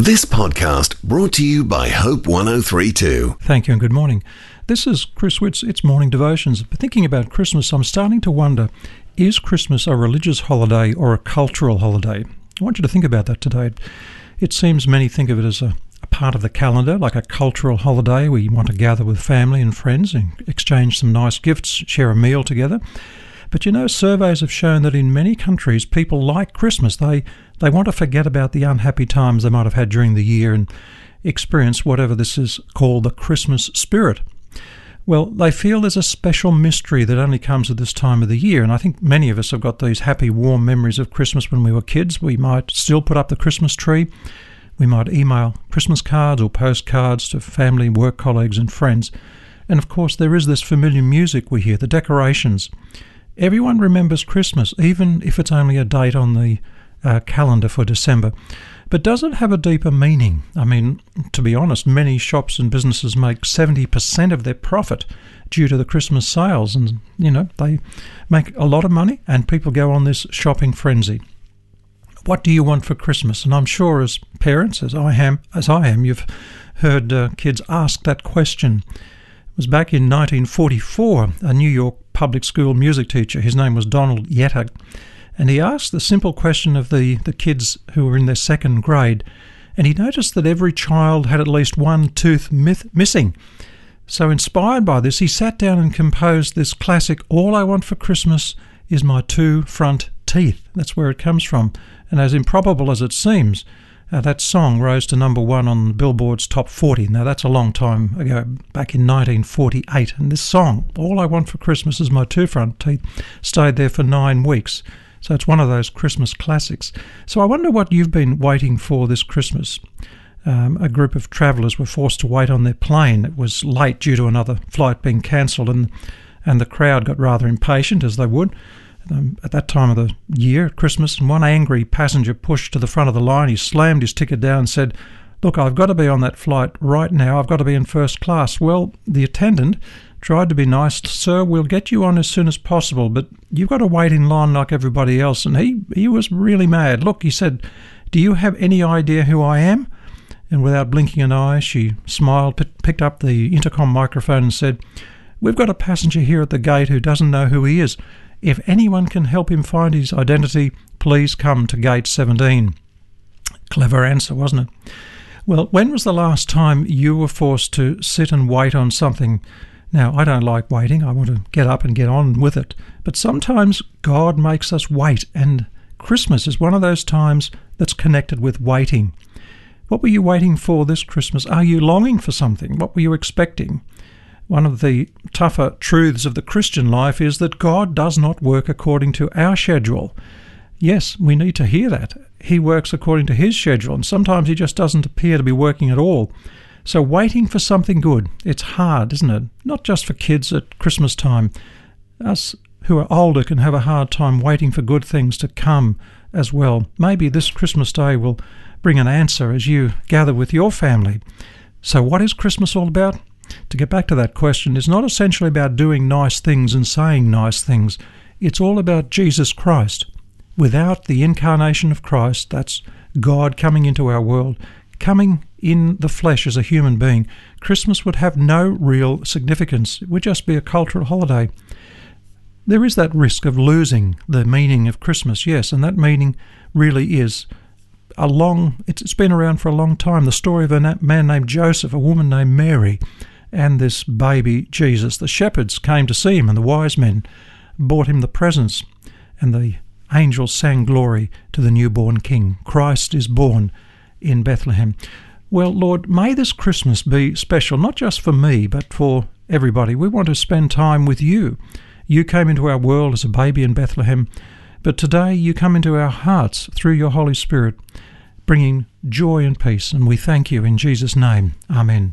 This podcast brought to you by Hope 1032. Thank you and good morning. This is Chris Witt's It's Morning Devotions. Thinking about Christmas, I'm starting to wonder, is Christmas a religious holiday or a cultural holiday? I want you to think about that today. It seems many think of it as a part of the calendar, like a cultural holiday where you want to gather with family and friends and exchange some nice gifts, share a meal together. But you know, surveys have shown that in many countries, people like Christmas. They want to forget about the unhappy times they might have had during the year and experience whatever this is called the Christmas spirit. Well, they feel there's a special mystery that only comes at this time of the year, and I think many of us have got these happy, warm memories of Christmas when we were kids. We might still put up the Christmas tree. We might email Christmas cards or postcards to family, work colleagues and friends. And of course, there is this familiar music we hear, the decorations. Everyone remembers Christmas, even if it's only a date on the calendar for December. But does it have a deeper meaning? I mean, to be honest, many shops and businesses make 70% of their profit due to the Christmas sales. And, you know, they make a lot of money and people go on this shopping frenzy. What do you want for Christmas? And I'm sure as parents, as I am, you've heard kids ask that question. It was back in 1944, a New York public school music teacher, his name was Donald Yetter, and he asked the simple question of the kids who were in their second grade, and he noticed that every child had at least one tooth missing. So inspired by this, he sat down and composed this classic, "All I Want for Christmas is My Two Front Teeth." That's where it comes from. And as improbable as it seems, that song rose to number one on Billboard's Top 40. Now, that's a long time ago, back in 1948. And this song, "All I Want for Christmas is My Two Front Teeth," stayed there for 9 weeks. So it's one of those Christmas classics. So I wonder what you've been waiting for this Christmas. A group of travellers were forced to wait on their plane. It was late due to another flight being cancelled, and the crowd got rather impatient, as they would. At that time of the year, at Christmas, and one angry passenger pushed to the front of the line. He slammed his ticket down and said, "Look, I've got to be on that flight right now. I've got to be in first class." Well, the attendant tried to be nice. "Sir, we'll get you on as soon as possible, but you've got to wait in line like everybody else." And he was really mad. "Look," he said, "do you have any idea who I am?" And without blinking an eye, she smiled, picked up the intercom microphone and said, "We've got a passenger here at the gate who doesn't know who he is. If anyone can help him find his identity, please come to gate 17. Clever answer, wasn't it? Well, when was the last time you were forced to sit and wait on something? Now, I don't like waiting. I want to get up and get on with it. But sometimes God makes us wait, and Christmas is one of those times that's connected with waiting. What were you waiting for this Christmas? Are you longing for something? What were you expecting? One of the tougher truths of the Christian life is that God does not work according to our schedule. Yes, we need to hear that. He works according to his schedule, and sometimes he just doesn't appear to be working at all. So waiting for something good, it's hard, isn't it? Not just for kids at Christmas time. Us who are older can have a hard time waiting for good things to come as well. Maybe this Christmas day will bring an answer as you gather with your family. So what is Christmas all about? To get back to that question, it's not essentially about doing nice things and saying nice things. It's all about Jesus Christ. Without the incarnation of Christ, that's God coming into our world, coming in the flesh as a human being, Christmas would have no real significance. It would just be a cultural holiday. There is that risk of losing the meaning of Christmas, yes, and that meaning really is it's been around for a long time. The story of a man named Joseph, a woman named Mary, and this baby Jesus. The shepherds came to see him, and the wise men brought him the presents, and the angels sang glory to the newborn King. Christ is born in Bethlehem. Well, Lord, may this Christmas be special, not just for me, but for everybody. We want to spend time with you. You came into our world as a baby in Bethlehem, but today you come into our hearts through your Holy Spirit, bringing joy and peace, and we thank you in Jesus' name. Amen.